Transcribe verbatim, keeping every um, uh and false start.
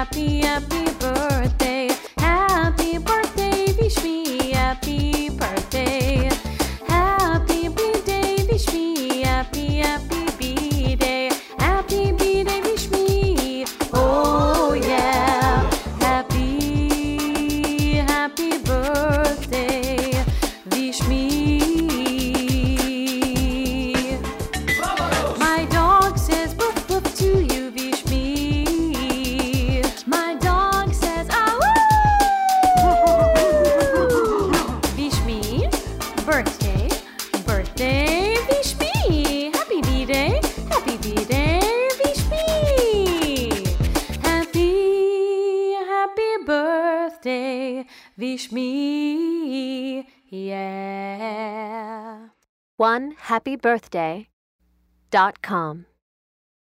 happy, happy birthday. Happy birthday, wish me happy birthday. Happy birthday, wish me happy, happy birthday. Happy birthday, wish me. Oh yeah. Happy, happy birthday, wish me. My dog says woof woof to you, wish me. My dog says ah woo. Wish me. Birthday, birthday, wish me. Happy birthday, happy birthday, wish me. Happy, happy birthday, wish me. Yeah. one happy birthday dot com